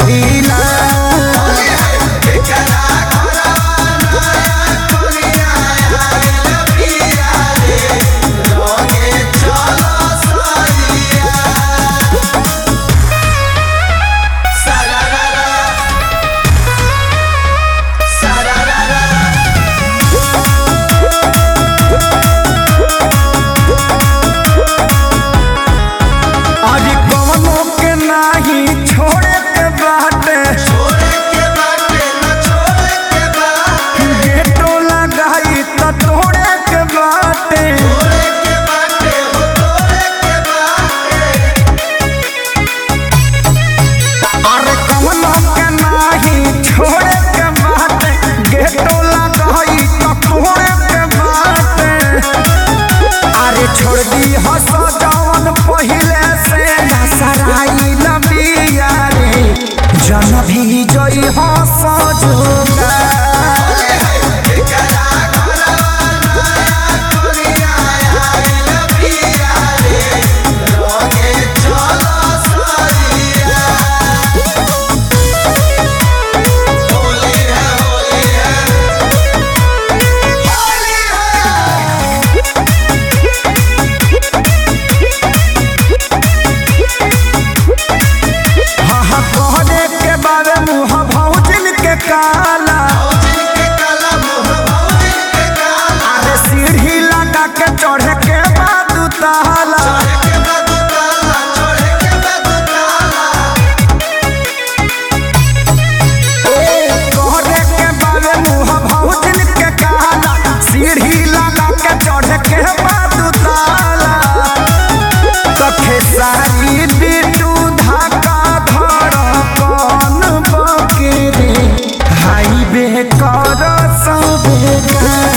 रखीला। छोड़ दी हस जवन पहिले से नसराई लबिया रे जन भी जई हस जोगा। काला अरे सीढ़ी लगा के चढ़ के बाद उताला कहरे के बारे मुँह भौजिन के काला सीढ़ी लगा के चढ़ के बाद उताला कखे सारी बिटू धाका धड़कन बकेरे हाईवे कर सबे।